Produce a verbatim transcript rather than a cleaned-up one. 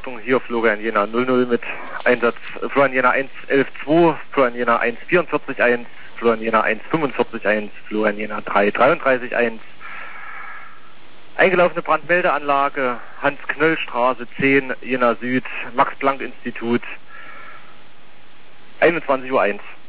Achtung, hier Florian Jena null null mit Einsatz, Florian Jena eins elf zwei, Florian Jena eins vierundvierzig eins, Florian Jena eins fünfundvierzig eins, Florian Jena drei dreiunddreißig eins. Eingelaufene Brandmeldeanlage, Hans-Knöll-Straße zehn, Jena Süd, Max-Planck-Institut, einundzwanzig Uhr eins.